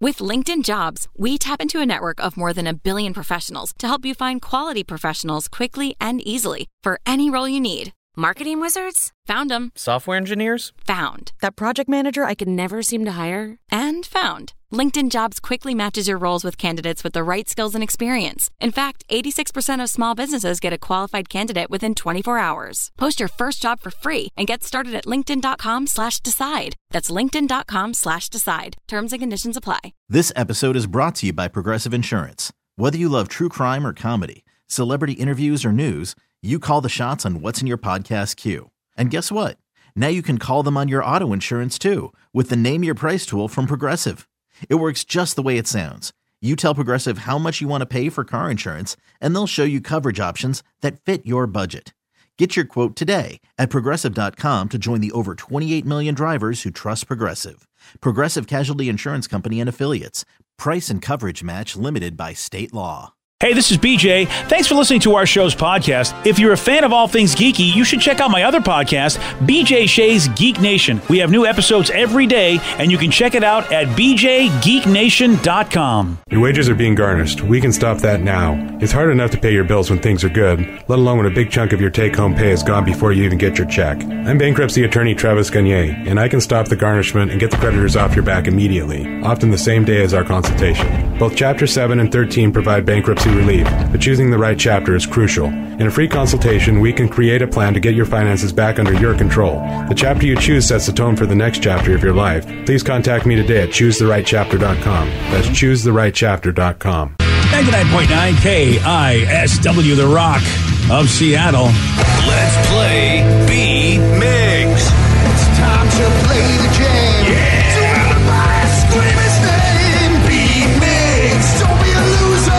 With LinkedIn Jobs, we tap into a network of more than 1 billion professionals to help you find quality professionals quickly and easily for any role you need. Marketing wizards? Found them. Software engineers? Found. That project manager I could never seem to hire? And found. LinkedIn Jobs quickly matches your roles with candidates with the right skills and experience. In fact, 86% of small businesses get a qualified candidate within 24 hours. Post your first job for free and get started at linkedin.com/decide. That's linkedin.com/decide. Terms and conditions apply. This episode is brought to you by Progressive Insurance. Whether you love true crime or comedy, celebrity interviews or news, you call the shots on what's in your podcast queue. And guess what? Now you can call them on your auto insurance too with the Name Your Price tool from Progressive. It works just the way it sounds. You tell Progressive how much you want to pay for car insurance, and they'll show you coverage options that fit your budget. Get your quote today at Progressive.com to join the over 28 million drivers who trust Progressive. Progressive Casualty Insurance Company and Affiliates. Price and coverage match limited by state law. Hey, this is BJ. Thanks for listening to our show's podcast. If you're a fan of all things geeky, you should check out my other podcast, BJ Shea's Geek Nation. We have new episodes every day, and you can check it out at bjgeeknation.com. Your wages are being garnished. We can stop that now. It's hard enough to pay your bills when things are good, let alone when a big chunk of your take-home pay is gone before you even get your check. I'm bankruptcy attorney Travis Gagne, and I can stop the garnishment and get the creditors off your back immediately, often the same day as our consultation. Both Chapter 7 and 13 provide bankruptcy relief, but choosing the right chapter is crucial. In a free consultation, we can create a plan to get your finances back under your control. The chapter you choose sets the tone for the next chapter of your life. Please contact me today at choosetherightchapter.com. That's choosetherightchapter.com. 99.9 KISW, The Rock of Seattle. Let's play B-Migs. It's time to play the game. Yeah. So everybody scream his name. B-Migs. Don't be a loser.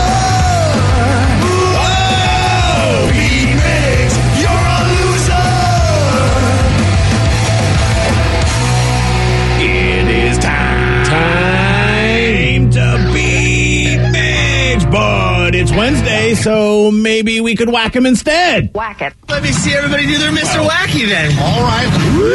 Oh! B-Migs. You're a loser. It is time to B-Migs, but it's Wednesday, so maybe we could whack him instead. Whack it. Let me see everybody do their Mr. Wacky then. All right.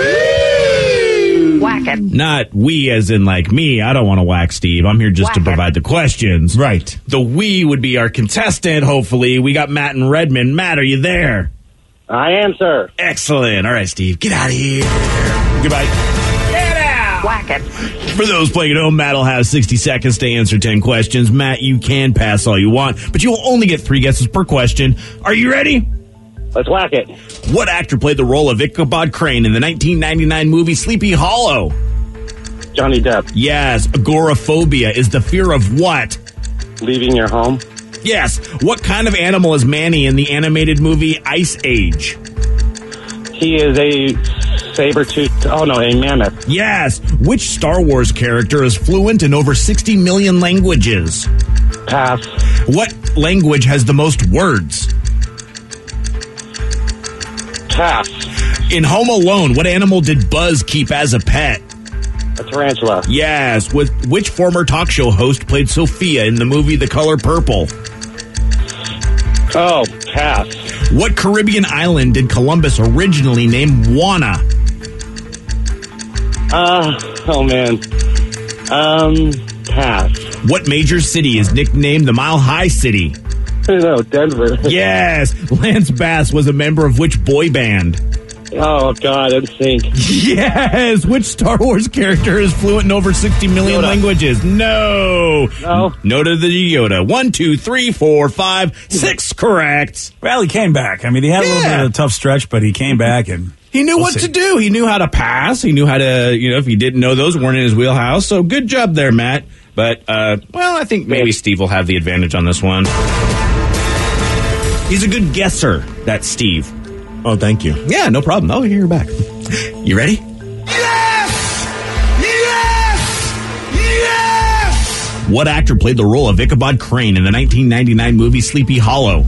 Whack it. Not we as in like me. I don't want to whack Steve. I'm here just to Whack it. provide the questions. Right. The we would be our contestant, hopefully. We got Matt in Redmond. Matt, are you there? I am, sir. Excellent. All right, Steve, get out of here. Goodbye. Get out. Whack it. For those playing at home, Matt will have 60 seconds to answer 10 questions. Matt, you can pass all you want, but you'll only get 3 guesses per question. Are you ready? Let's whack it. What actor played the role of Ichabod Crane in the 1999 movie Sleepy Hollow? Johnny Depp. Yes. Agoraphobia is the fear of what? Leaving your home. Yes. What kind of animal is Manny in the animated movie Ice Age? He is a saber-toothed... Oh, no, a mammoth. Yes. Which Star Wars character is fluent in over 60 million languages? Pass. What language has the most words? Pass. In Home Alone, what animal did Buzz keep as a pet? A tarantula. Yes. With which former talk show host played Sophia in the movie The Color Purple? Oh, pass. What Caribbean island did Columbus originally name Juana? Oh, man. Pass. What major city is nicknamed the Mile High City? No, Denver. Yes. Lance Bass was a member of which boy band? Oh, God, NSYNC. Yes. Which Star Wars character is fluent in over 60 million Yoda. languages? No. No. No to the Yoda. 1, 2, 3, 4, 5, 6 correct. Well, he came back. I mean, he had a little bit of a tough stretch, but he came back and... He knew what to do. He knew how to pass. He knew how to, if he didn't know those weren't in his wheelhouse. So good job there, Matt. But, I think maybe Steve will have the advantage on this one. He's a good guesser, that's Steve. Oh, thank you. Yeah, no problem. Oh, you're back. You ready? Yes! Yes! Yes! What actor played the role of Ichabod Crane in the 1999 movie Sleepy Hollow?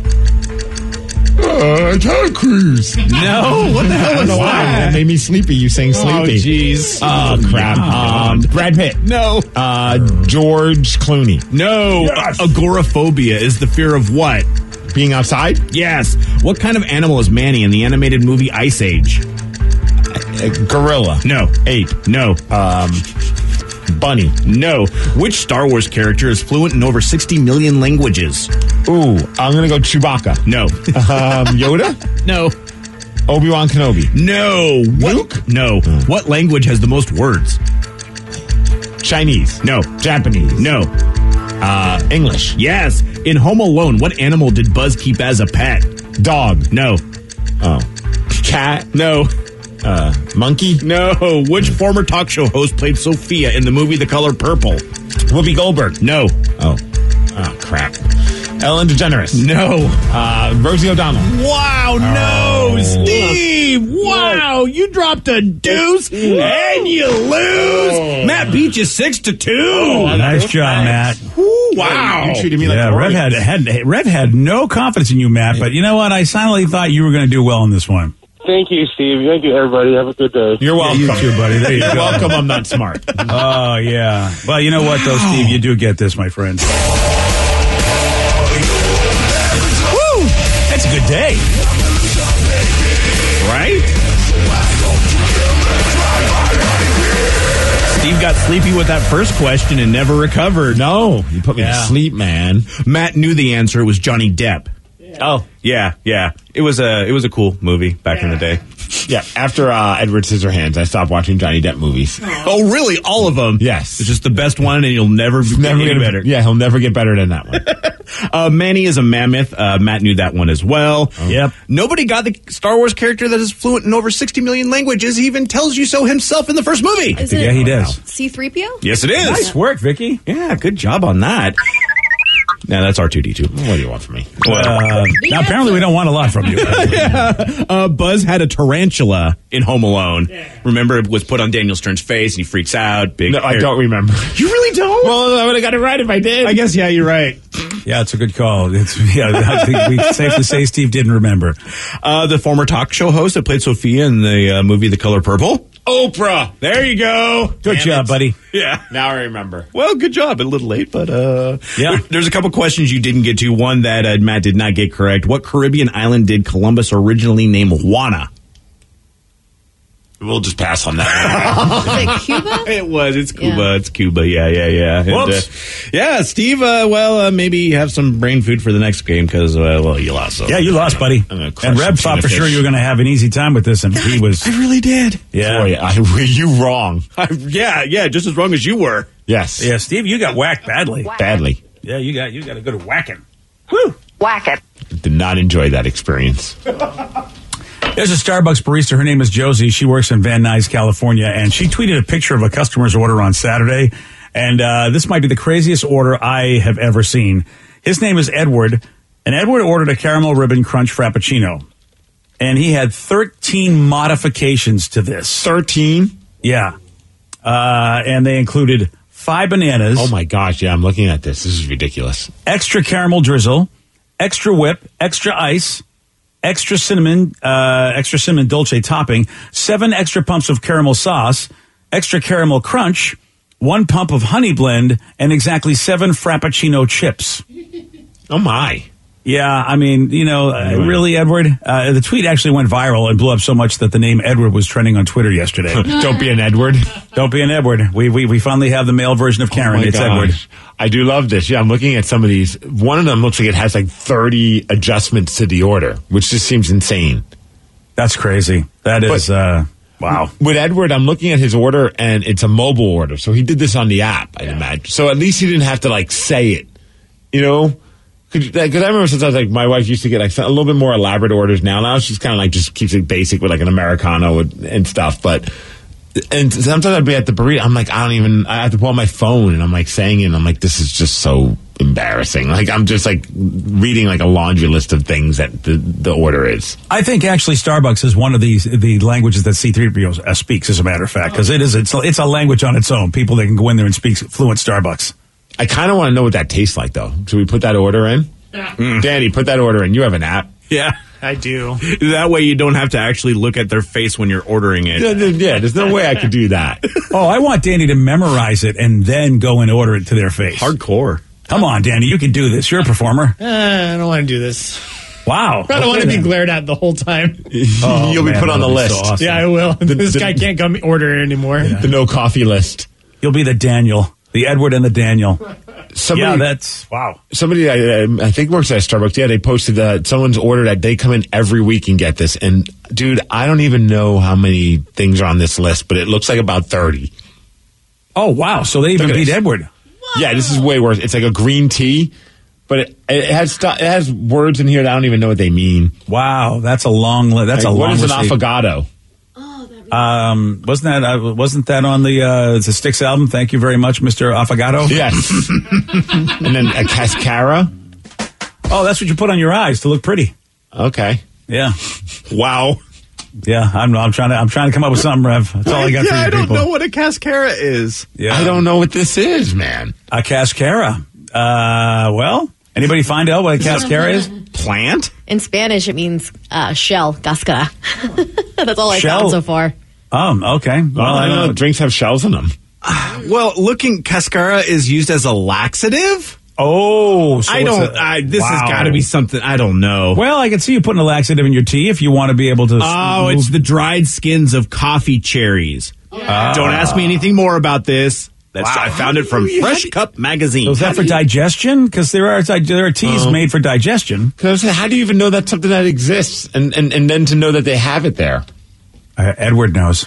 Tom Cruise. No, what the hell was Wow, that that? made me sleepy. You saying sleepy? jeez. Oh, crap. Brad Pitt. No. George Clooney. No. Yes. Agoraphobia is the fear of what? Being outside? Yes. What kind of animal is Manny in the animated movie Ice Age? Gorilla. No. Ape. No. Bunny. No. Which Star Wars character is fluent in over 60 million languages? Ooh, I'm going to go Chewbacca. No. Yoda? No. Obi-Wan Kenobi. No. Luke? No. What language has the most words? Chinese. No. Japanese. No. English. Yes. In Home Alone, what animal did Buzz keep as a pet? Dog. No. Oh. Cat. No. Monkey. No. Which former talk show host played Sophia in the movie The Color Purple? Whoopi Goldberg. No. Oh, crap. Ellen DeGeneres. No. Rosie O'Donnell. Wow, no. Steve, wow. You dropped a deuce and you lose. Matt beat you 6-2. Nice job, Matt. Wow. You treated me like Yeah, Rev had no confidence in you, Matt, but you know what? I silently thought you were going to do well in this one. Thank you, Steve. Thank you, everybody. Have a good day. You're welcome. You too, buddy. There you You're go. welcome. I'm not smart. Oh, yeah. Well, you know what, though, Steve? You do get this, my friend. Woo! That's a good day. Right? Steve got sleepy with that first question and never recovered. No, you put me to sleep, man. Matt knew the answer. It was Johnny Depp. Oh, Yeah. It was a cool movie back in the day. yeah. After Edward Scissorhands, I stopped watching Johnny Depp movies. Oh, really? All of them? Yes. It's just the best one, and you'll never get any better. Yeah, he'll never get better than that one. Manny is a mammoth. Matt knew that one as well. Yep. Nobody got the Star Wars character that is fluent in over 60 million languages. He even tells you so himself in the first movie. Is Yeah, it he does. C-3PO? Yes, it is. Nice work, Vicky. Yeah, good job on that. Now that's R2-D2. What do you want from me? Now, apparently, we don't want a lot from you. Buzz had a tarantula in Home Alone. Remember, it was put on Daniel Stern's face, and he freaks out. Big. No, I don't remember. You really don't? Well, I would have got it right if I did. I guess, yeah, you're right. Yeah, it's a good call. I think we can safely say Steve didn't remember. The former talk show host that played Sophia in the movie The Color Purple. Oprah. There you go. Good job, buddy. Yeah. Now I remember. Well, good job. A little late, but Yeah. There's a couple questions you didn't get to. One that Matt did not get correct. What Caribbean island did Columbus originally name Juana? We'll just pass on that one. Is it Cuba? It was. It's Cuba. Yeah. It's Cuba. Yeah. And, Whoops. yeah, Steve. Maybe have some brain food for the next game because you lost. So. Yeah, you lost, buddy. gonna crush And Reb some thought tuna for sure fish. you were going to have an easy time with this, and he was. I really did. Yeah. Boy, were you wrong? Yeah. Just as wrong as you were. Yes. Yeah, Steve, you got whacked badly. Badly. Yeah, you got a good whacking. Woo! Whack it. Did not enjoy that experience. There's a Starbucks barista. Her name is Josie. She works in Van Nuys, California, and she tweeted a picture of a customer's order on Saturday. And this might be the craziest order I have ever seen. His name is Edward, and Edward ordered a caramel ribbon crunch frappuccino. And he had 13 modifications to this. 13? Yeah. And they included 5 bananas. Oh my gosh, yeah, I'm looking at this. This is ridiculous. Extra caramel drizzle, extra whip, extra ice, extra cinnamon dolce topping, 7 extra pumps of caramel sauce, extra caramel crunch, 1 pump of honey blend, and exactly 7 Frappuccino chips. Oh my. Yeah, I mean, really, Edward? The tweet actually went viral and blew up so much that the name Edward was trending on Twitter yesterday. Don't be an Edward. Don't be an Edward. We finally have the male version of Karen. Oh my It's gosh. Edward. I do love this. Yeah, I'm looking at some of these. One of them looks like it has like 30 adjustments to the order, which just seems insane. That's crazy. That is, wow. With Edward, I'm looking at his order, and it's a mobile order. So he did this on the app, I'd imagine. So at least he didn't have to, like, say it. You know? Because I remember sometimes, like, my wife used to get, like, a little bit more elaborate orders now. Now she's kind of, like, just keeps it basic with, like, an Americano and stuff. And sometimes I'd be at the burrito. I'm like, I have to pull out my phone, and I'm, like, saying it, and I'm like, this is just so embarrassing. Like, I'm just, like, reading, like, a laundry list of things that the order is. I think actually Starbucks is one of the languages that C-3PO speaks, as a matter of fact, because it's a language on its own. People that can go in there and speak fluent Starbucks. I kind of want to know what that tastes like, though. Should we put that order in? Danny, put that order in. You have an app. Yeah. I do. That way you don't have to actually look at their face when you're ordering it. Yeah, there's no way I could do that. Oh, I want Danny to memorize it and then go and order it to their face. Hardcore. Come on, Danny, you can do this. You're a performer. I don't want to do this. Wow. I don't want to be glared at the whole time. You'll be put on the list. So awesome. Yeah, I will. This guy can't come order anymore. The no coffee list. You'll be the Daniel. The Edward and the Daniel. Somebody, that's wow. Somebody I think works at Starbucks. Yeah, they posted someone's order that they come in every week and get this. And dude, I don't even know how many things are on this list, but it looks like about 30. Oh wow! So they even beat Edward. Yeah, this is way worse. It's like a green tea, but it has words in here that I don't even know what they mean. Wow, that's a long list. That's a long list. What is an affogato? Wasn't that on the Styx album? Thank you very much, Mr. Affogato. Yes. And then a cascara. Oh, that's what you put on your eyes to look pretty. Okay. Yeah. Wow. Yeah, I'm trying to come up with something, Rev. That's all I got for you I don't people. know what a cascara is. Yeah. I don't know what this is, man. A cascara. Well, anybody find out what a cascara is? Plant? In Spanish, it means shell, cascara. That's all I Shell? found so far. Okay. Well, I know drinks have shells in them. Well, cascara is used as a laxative? Oh, so this has got to be something, I don't know. Well, I can see you putting a laxative in your tea if you want to be able to. Oh, it's the dried skins of coffee cherries. Don't ask me anything more about this. I found it from Fresh Cup magazine. So is that for digestion? Because there are teas made for digestion. Because how do you even know that's something that exists, and then to know that they have it there? Edward knows.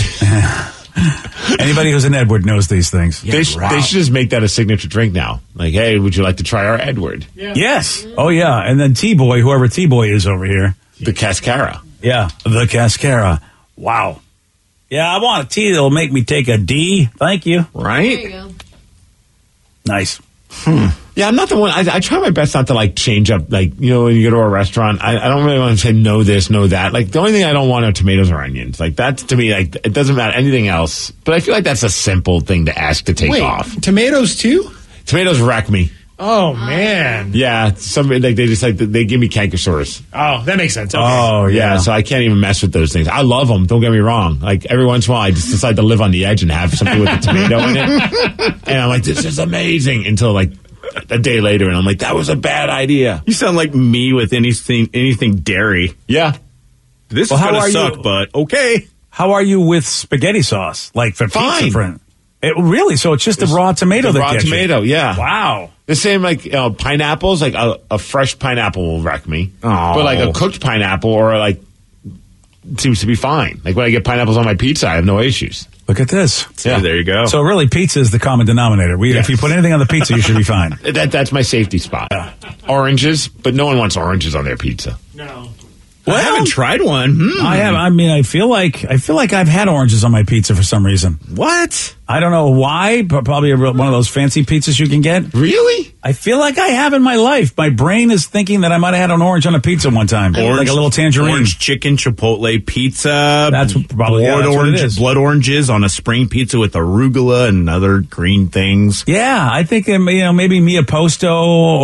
Anybody who's an Edward knows these things. They should just make that a signature drink now. Like, hey, would you like to try our Edward? Yeah. Yes. Oh, yeah. And then T-Boy, whoever T-Boy is over here. The cascara. Yeah, the cascara. Wow. Yeah, I want a tea that'll make me take a D. Thank you. Right? There you go. Nice. Yeah, I'm not the one. I try my best not to like change up. Like, you know, when you go to a restaurant, I don't really want to say no this, no that. Like, the only thing I don't want are tomatoes or onions. Like, that's to me, like, it doesn't matter anything else. But I feel like that's a simple thing to ask to take off. Tomatoes too? Tomatoes wreck me. Oh man. Yeah, somebody like they give me canker sores. Oh, that makes sense. Okay. Oh yeah, so I can't even mess with those things. I love them. Don't get me wrong. Like every once in a while, I just decide to live on the edge and have something with a tomato in it, and I'm like, this is amazing. Until like a day later, and I'm like, that was a bad idea. You sound like me with anything dairy. Yeah, this is gonna suck, but okay. How are you with spaghetti sauce? Like for Fine. pizza, friend? Really? So it's just the raw tomato that gets you? Raw tomato, yeah. Wow. The same like pineapples, like a fresh pineapple will wreck me. Oh. But like a cooked pineapple or like seems to be fine. Like when I get pineapples on my pizza, I have no issues. Look at this. Yeah. There you go. So really, pizza is the common denominator. If you put anything on the pizza, you should be fine. That's my safety spot. Oranges, but no one wants oranges on their pizza. No. I haven't tried one. I have. I mean, I feel like I've had oranges on my pizza for some reason. What? I don't know why, but probably one of those fancy pizzas you can get. Really? I feel like I have in my life. My brain is thinking that I might have had an orange on a pizza one time, like a little tangerine. Orange chicken chipotle pizza. That's probably blood oranges on a spring pizza with arugula and other green things. Yeah, I think maybe Mia Posto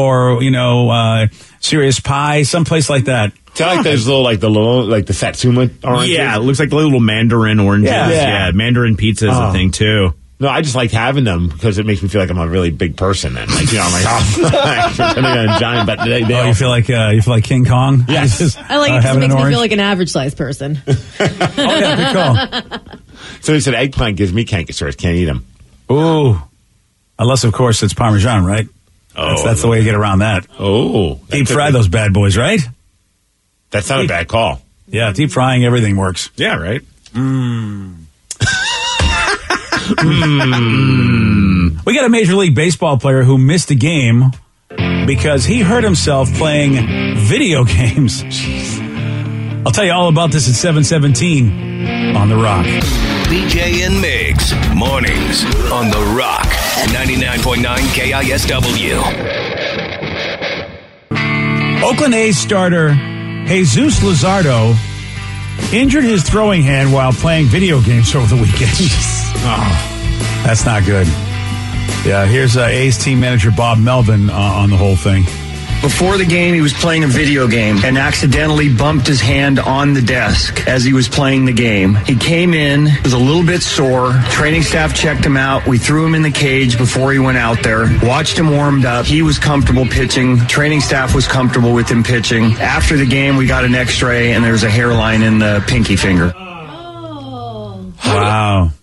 or Serious Pie, someplace like that. Do I like those the Satsuma oranges? Yeah, it looks like the little mandarin oranges. Yeah, mandarin pizza is a thing too. No, I just like having them because it makes me feel like I'm a really big person. And like, I'm like, pretending I'm a giant. But you feel like King Kong? Yes. I like it because it makes me feel like an average sized person. Oh yeah, good call. So he said eggplant gives me canker sores. Can't eat them. Ooh, unless of course it's Parmesan, right? That's the way you get around that. Oh, deep fry those bad boys, right? That's not a bad call. Yeah, deep frying everything works. Yeah, right. We got a Major League Baseball player who missed a game because he hurt himself playing video games. I'll tell you all about this at 7:17 on The Rock. BJ and Migs, mornings on The Rock, 99.9 KISW. Oakland A's starter Jesus Luzardo injured his throwing hand while playing video games over the weekend. Oh, that's not good. Yeah, here's A's team manager Bob Melvin on the whole thing. Before the game, he was playing a video game and accidentally bumped his hand on the desk as he was playing the game. He came in, was a little bit sore. Training staff checked him out. We threw him in the cage before he went out there, watched him warmed up. He was comfortable pitching. Training staff was comfortable with him pitching. After the game, we got an x-ray and there was a hairline in the pinky finger. Wow.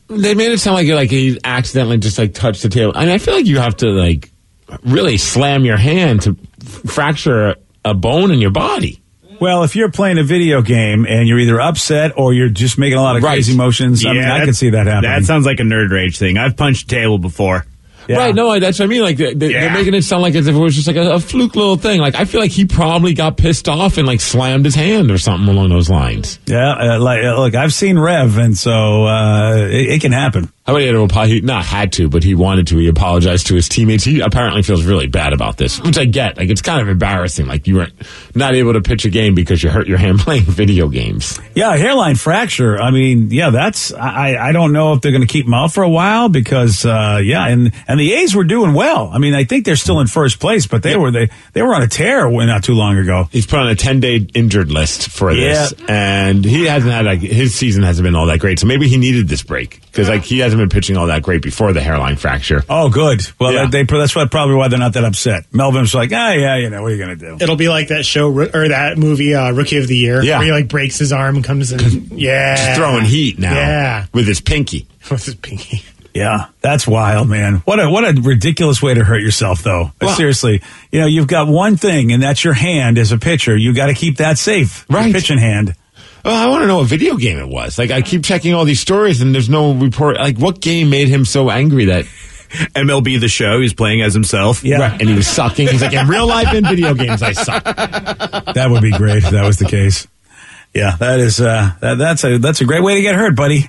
They made it sound like he accidentally just like touched the table. And I feel like you have to like really slam your hand to fracture a bone in your body. Well, if you're playing a video game and you're either upset or you're just making a lot of crazy motions, I mean, I can see that happening. That sounds like a nerd rage thing. I've punched a table before. Yeah. Right, no, that's what I mean. Like they're making it sound like as if it was just like a fluke little thing. Like I feel like he probably got pissed off and like slammed his hand or something along those lines. Yeah, look, I've seen Rev, and so it can happen. How about he not had to, but he wanted to. He apologized to his teammates. He apparently feels really bad about this, which I get. Like it's kind of embarrassing. Like you weren't not able to pitch a game because you hurt your hand playing video games. Yeah, hairline fracture. I mean, yeah, that's. I don't know if they're going to keep him out for a while because and the A's were doing well. I mean, I think they're still in first place, but they were on a tear not too long ago. He's put on a 10-day injured list for this, and he hasn't had his season hasn't been all that great. So maybe he needed this break because he hasn't been pitching all that great before the hairline fracture. Oh, good. Well, that's probably why they're not that upset. Melvin's like, what are you going to do? It'll be like that show or that movie, Rookie of the Year, where he like breaks his arm and comes in. Just throwing heat now. With his pinky. With his pinky. Yeah, that's wild, man. What a ridiculous way to hurt yourself, though. Well, seriously, you've got one thing, and that's your hand as a pitcher. You got to keep that safe. Right. Your pitching hand. Well, I want to know what video game it was. Like, I keep checking all these stories, and there's no report. Like, what game made him so angry that MLB The Show, he's playing as himself. Yeah. Right. And he was sucking. He's like, in real life and video games, I suck. That would be great if that was the case. Yeah, that is that's a great way to get hurt, buddy.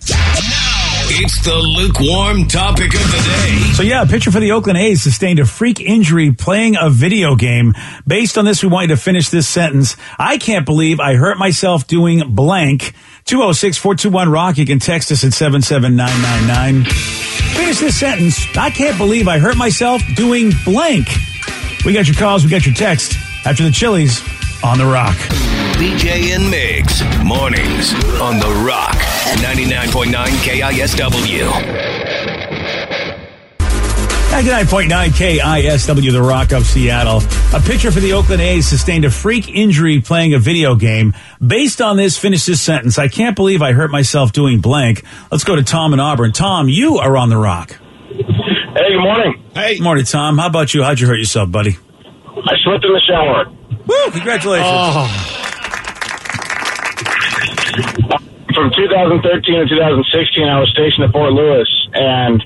It's the lukewarm topic of the day. So, a pitcher for the Oakland A's sustained a freak injury playing a video game. Based on this, we want you to finish this sentence. I can't believe I hurt myself doing blank. 206-421-ROCK. You can text us at 77999. Finish this sentence. I can't believe I hurt myself doing blank. We got your calls. We got your text. After the Chili's on The Rock. BJ and Migs, mornings on The Rock, 99.9 KISW. 99.9 KISW, The Rock of Seattle. A pitcher for the Oakland A's sustained a freak injury playing a video game. Based on this, finish this sentence. I can't believe I hurt myself doing blank. Let's go to Tom in Auburn. Tom, you are on The Rock. Hey, good morning. Hey. Morning, Tom. How about you? How'd you hurt yourself, buddy? I slipped in the shower. Woo! Congratulations. From 2013 to 2016, I was stationed at Fort Lewis, and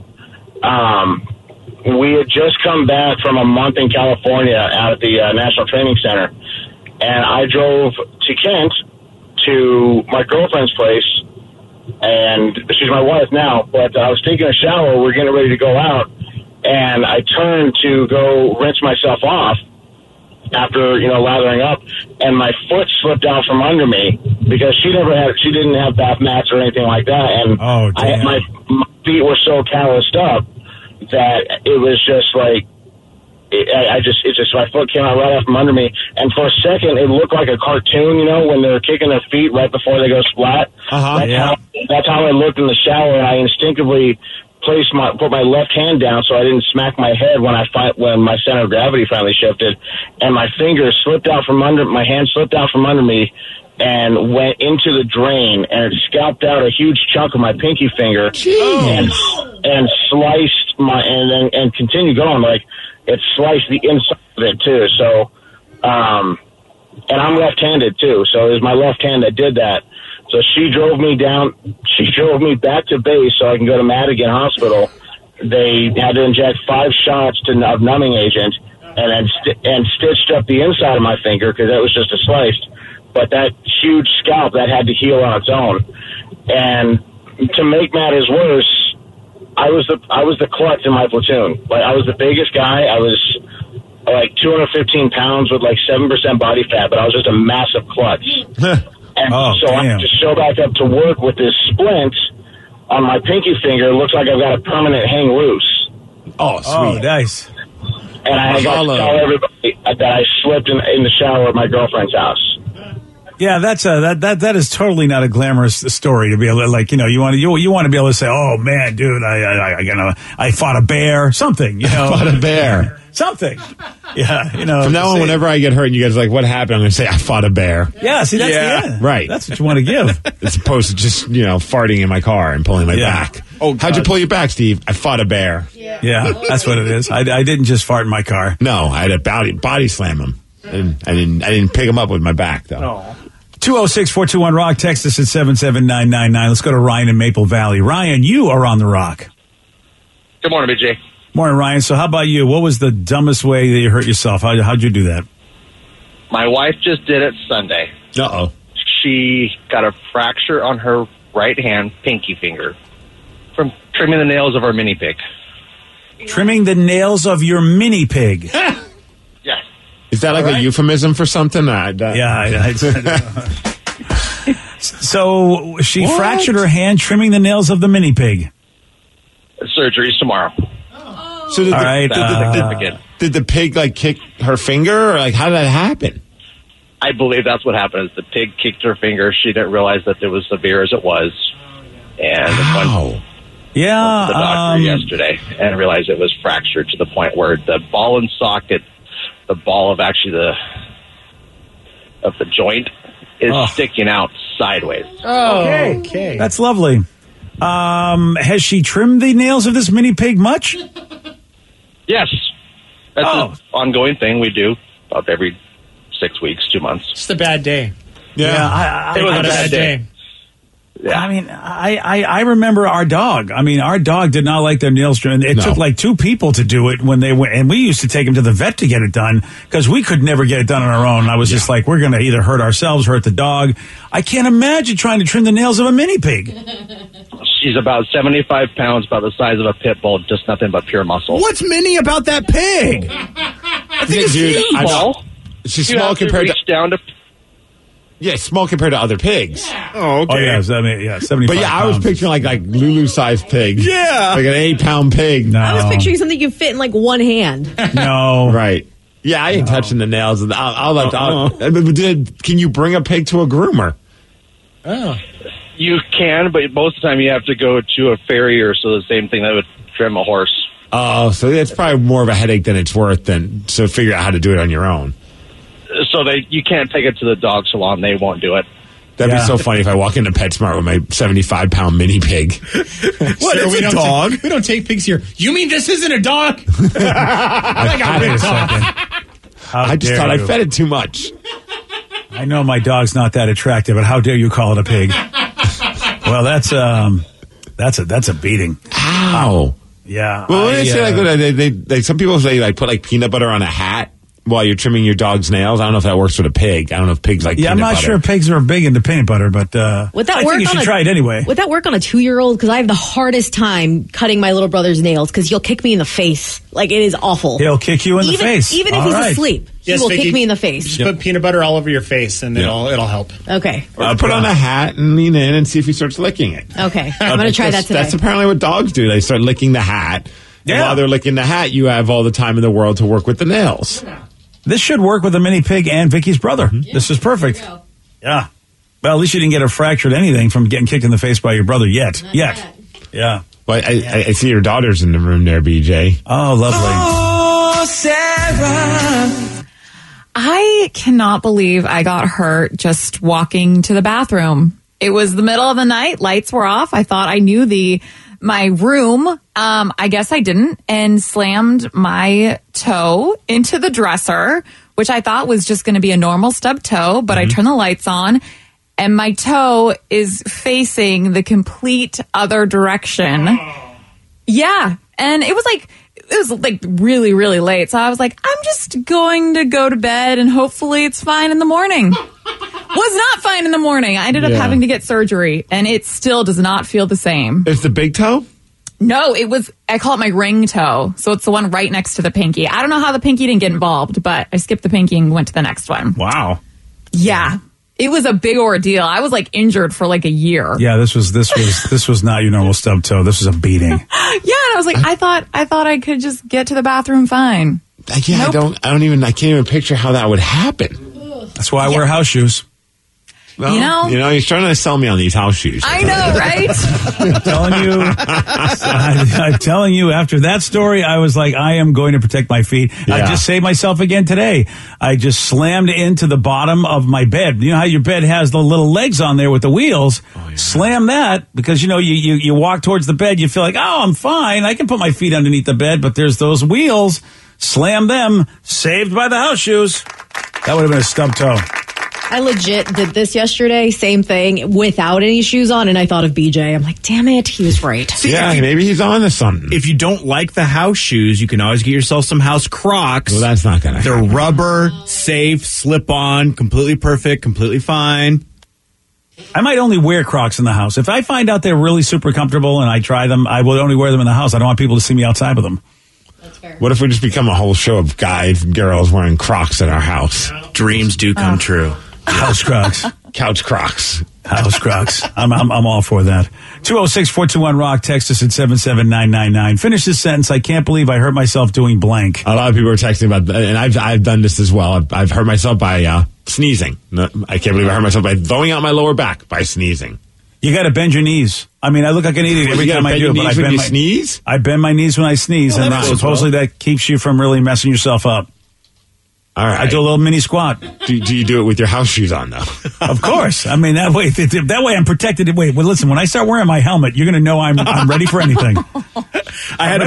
we had just come back from a month in California out at the National Training Center, and I drove to Kent to my girlfriend's place, and she's my wife now, but I was taking a shower, we're getting ready to go out, and I turned to go rinse myself off after, lathering up, and my foot slipped out from under me because she didn't have bath mats or anything like that, and my feet were so calloused up that it was just like, my foot came out right out from under me, and for a second it looked like a cartoon, when they're kicking their feet right before they go splat. That's how I looked in the shower, and I instinctively put my left hand down so I didn't smack my head when my center of gravity finally shifted, and my finger slipped out from under my hand, slipped out from under me, and went into the drain, and it scalped out a huge chunk of my pinky finger, and sliced and continued going, like it sliced the inside of it too. So, and I'm left-handed too, so it was my left hand that did that. So she drove me back to base so I can go to Madigan Hospital. They had to inject 5 shots of numbing agent and stitched up the inside of my finger because that was just a slice. But that huge scalp, that had to heal on its own. And to make matters worse, I was the klutz in my platoon. Like, I was the biggest guy. I was like 215 pounds with like 7% body fat, but I was just a massive klutz. And I had to show back up to work with this splint on my pinky finger. It looks like I've got a permanent hang loose. Oh, sweet. Oh, nice. And I got to tell everybody that I slipped in the shower at my girlfriend's house. Yeah, that is totally not a glamorous story to be able to, you want to be able to say, oh man, dude, I fought a bear, something, Fought a bear. Something. Yeah, you know. From now on, whenever I get hurt and you guys are like, what happened? I'm going to say, I fought a bear. Yeah, see, that's right. That's what you want to give. As opposed to just, farting in my car and pulling my back. Oh, how'd you pull your back, Steve? I fought a bear. Yeah, that's what it is. I didn't just fart in my car. No, I had to body slam him. I didn't pick him up with my back, though. Oh. 206-421-ROCK. Text us at 77999. Let's go to Ryan in Maple Valley. Ryan, you are on the Rock. Good morning, BJ. Morning, Ryan. So how about you? What was the dumbest way that you hurt yourself? How'd you do that? My wife just did it Sunday. Uh-oh. She got a fracture on her right hand pinky finger from trimming the nails of our mini pig. Trimming the nails of your mini pig. Yes. Is that like a euphemism for something? So she fractured her hand trimming the nails of the mini pig. Surgery's tomorrow. So did the pig kick her finger, or how did that happen? I believe that's what happened. Is the pig kicked her finger. She didn't realize that it was severe as it was, and went to the doctor yesterday and realized it was fractured to the point where the ball and socket, the ball of the joint, is sticking out sideways. Oh, okay. That's lovely. Has she trimmed the nails of this mini pig much? Yes. That's an ongoing thing we do about every 6 weeks, 2 months. Just a bad day. Yeah. It was a bad day. Yeah. I mean, I remember our dog. I mean, our dog did not like their nails trimmed. It took like 2 people to do it when they went, and we used to take him to the vet to get it done because we could never get it done on our own. I was just like, we're going to either hurt ourselves, hurt the dog. I can't imagine trying to trim the nails of a mini pig. She's about 75 pounds, about the size of a pit bull, just nothing but pure muscle. What's mini about that pig? I think it's small. She's small compared to... down to... Yeah, small compared to other pigs. Oh, okay. Oh, yeah, 75 But I was picturing like Lulu-sized pig. Yeah. Like an 8-pound pig. No. I was picturing something you fit in one hand. No. Right. Yeah, I ain't touching the nails. Can you bring a pig to a groomer? Oh. You can, but most of the time you have to go to a farrier, so the same thing that would trim a horse. Oh, so it's probably more of a headache than it's worth so figure out how to do it on your own. So you can't take it to the dog salon. They won't do it. That'd be so funny if I walk into PetSmart with my 75-pound mini pig. What? It's a dog? We don't take pigs here. You mean this isn't a dog? I got ripped off. I just thought I fed it too much. I know my dog's not that attractive, but how dare you call it a pig? Well, that's a beating. Ow. Yeah. Well, when they some people say put peanut butter on a hat while you're trimming your dog's nails. I don't know if that works with a pig. I don't know if pigs like peanut butter. I'm not sure pigs are big into peanut butter, but would that I work think you should try it anyway. Would that work on a 2-year-old? Because I have the hardest time cutting my little brother's nails because he'll kick me in the face. It is awful. He'll kick you in the face. Even if he's asleep. He will kick me in the face. Just put peanut butter all over your face, and it'll help. Okay. Put on a hat and lean in and see if he starts licking it. Okay. I'm going to try that today. That's apparently what dogs do. They start licking the hat. Yeah. And while they're licking the hat, you have all the time in the world to work with the nails. This should work with a mini pig and Vicky's brother. Yeah, this is perfect. Yeah. Well, at least you didn't get a fractured anything from getting kicked in the face by your brother yet. Yeah. Well, I see your daughter's in the room there, BJ. Oh, lovely. Oh, Sarah. I cannot believe I got hurt just walking to the bathroom. It was the middle of the night. Lights were off. I thought I knew my room. I guess I didn't, and slammed my toe into the dresser, which I thought was just going to be a normal stub toe, but I turned the lights on and my toe is facing the complete other direction. Yeah. And it was really, really late. So I was like, I'm just going to go to bed and hopefully it's fine in the morning. Was not fine in the morning. I ended up having to get surgery and it still does not feel the same. It's the big toe? No, I call it my ring toe. So it's the one right next to the pinky. I don't know how the pinky didn't get involved, but I skipped the pinky and went to the next one. Wow. Yeah. It was a big ordeal. I was injured for a year. Yeah, this was not your normal stub toe. This was a beating. Yeah, and I was I thought I could just get to the bathroom fine. Yeah, nope. I can't even picture how that would happen. That's why I wear house shoes. Well, he's trying to sell me on these house shoes. I know, right? I'm telling you, after that story, I was like, I am going to protect my feet. Yeah. I just saved myself again today. I just slammed into the bottom of my bed. You know how your bed has the little legs on there with the wheels? Oh, yeah. Slam that because, you walk towards the bed, you feel like, oh, I'm fine. I can put my feet underneath the bed, but there's those wheels. Slam them. Saved by the house shoes. That would have been a stub toe. I legit did this yesterday, same thing, without any shoes on, and I thought of BJ. I'm like, damn it, he was right. Yeah, maybe he's on to something. If you don't like the house shoes, you can always get yourself some house Crocs. Well, that's not going to happen. They're rubber, safe, slip-on, completely perfect, completely fine. I might only wear Crocs in the house. If I find out they're really super comfortable and I try them, I will only wear them in the house. I don't want people to see me outside with them. That's fair. What if we just become a whole show of guys and girls wearing Crocs in our house? Dreams do come true. House Crocs. Couch Crocs. House Crocs. I'm all for that. 206-421-ROCK. Text us at 77999. Finish this sentence. I can't believe I hurt myself doing blank. A lot of people are texting about that, and I've done this as well. I've hurt myself by sneezing. I can't believe I hurt myself by throwing out my lower back by sneezing. You got to bend your knees. I mean, I look like an idiot every time I do it, but I bend my knees when I sneeze, and supposedly that keeps you from really messing yourself up. All right. I do a little mini squat. Do you do it with your house shoes on, though? Of course. I mean, that way I'm protected. Wait, well, listen, when I start wearing my helmet, you're going to know I'm ready for anything. I had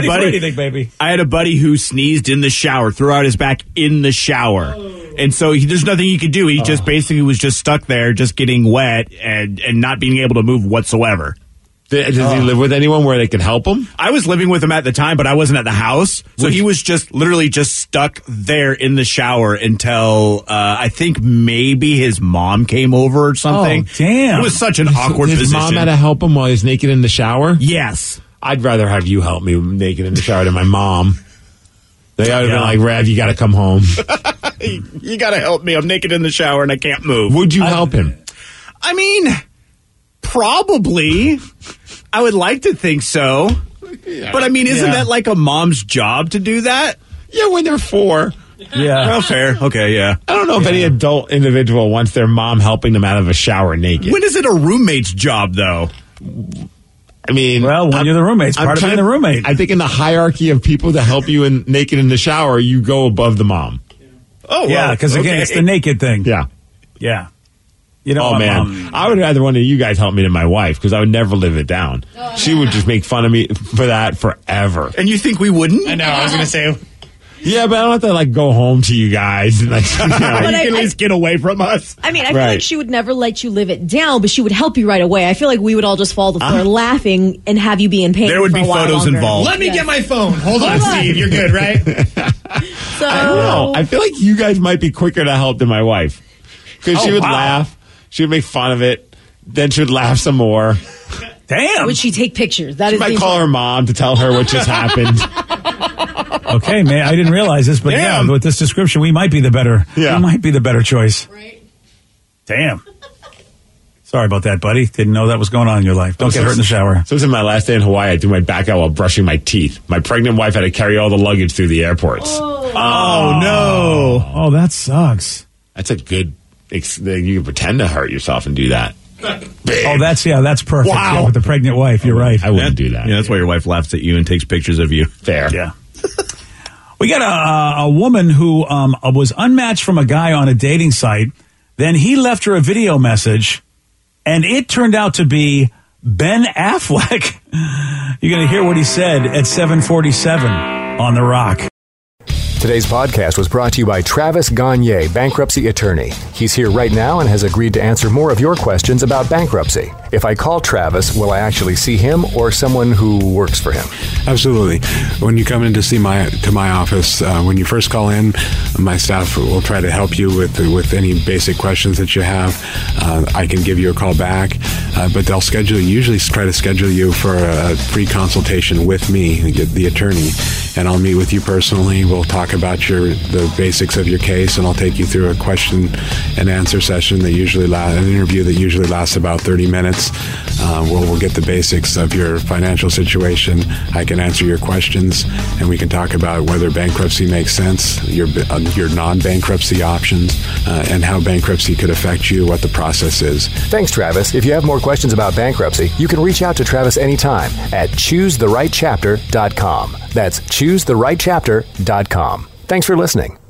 a buddy who sneezed in the shower, threw out his back in the shower. And so there's nothing he could do. He just basically was just stuck there, just getting wet and not being able to move whatsoever. Does he live with anyone where they could help him? I was living with him at the time, but I wasn't at the house. So he was just literally just stuck there in the shower until I think maybe his mom came over or something. Oh, damn. It was such an awkward his position. His mom had to help him while he's naked in the shower? Yes. I'd rather have you help me naked in the shower than my mom. They would have been like, Rav, you got to come home. You got to help me. I'm naked in the shower and I can't move. Would you help him? I mean, probably. I would like to think so. Yeah. But I mean, isn't that like a mom's job to do that? Yeah, when they're 4. Yeah. Well, fair. Okay, yeah. I don't know if any adult individual wants their mom helping them out of a shower naked. When is it a roommate's job, though? I mean, well, when you're the roommate, it's part of being the roommate. I think in the hierarchy of people to help you naked in the shower, you go above the mom. Oh, well, yeah, because again, it's the naked thing. Yeah. Yeah. Man, I would rather one of you guys help me than my wife because I would never live it down. She would just make fun of me for that forever. And you think we wouldn't? I know. I was going to say. Yeah, but I don't have to go home to you guys and you can at least get away from us. I mean, I feel like she would never let you live it down, but she would help you right away. I feel like we would all just fall to the floor laughing and have you be in pain. There would be photos involved. Let me get my phone. Hold on, Steve. You're good, right? So I don't know. I feel like you guys might be quicker to help than my wife because she would laugh. She would make fun of it. Then she would laugh some more. Damn. Would she take pictures? That she might call her mom to tell her what just happened. Okay, man, I didn't realize this, but yeah, with this description, we might be the better. Yeah. We might be the better choice. Right. Damn. Sorry about that, buddy. Didn't know that was going on in your life. Don't get hurt in the shower. So it was in my last day in Hawaii. I threw my back out while brushing my teeth. My pregnant wife had to carry all the luggage through the airports. Oh no. Oh, that sucks. That's a good. You can pretend to hurt yourself and do that. Oh, that's perfect. Wow. Yeah, with the pregnant wife, you're right. I wouldn't do that. Yeah, that's why your wife laughs at you and takes pictures of you. Fair. Yeah. We got a woman who was unmatched from a guy on a dating site. Then he left her a video message, and it turned out to be Ben Affleck. You're going to hear what he said at 7:47 on The Rock. Today's podcast was brought to you by Travis Gagne, bankruptcy attorney. He's here right now and has agreed to answer more of your questions about bankruptcy. If I call Travis, will I actually see him or someone who works for him? Absolutely. When you come in to my office, when you first call in, my staff will try to help you with any basic questions that you have. I can give you a call back, but they'll usually try to schedule you for a free consultation with me, the attorney, and I'll meet with you personally. We'll talk about the basics of your case, and I'll take you through a question and answer session an interview that usually lasts about 30 minutes. We'll get the basics of your financial situation. I can answer your questions, and we can talk about whether bankruptcy makes sense, your non-bankruptcy options, and how bankruptcy could affect you, what the process is. Thanks, Travis. If you have more questions about bankruptcy, you can reach out to Travis anytime at choosetherightchapter.com. That's choosetherightchapter.com. Thanks for listening.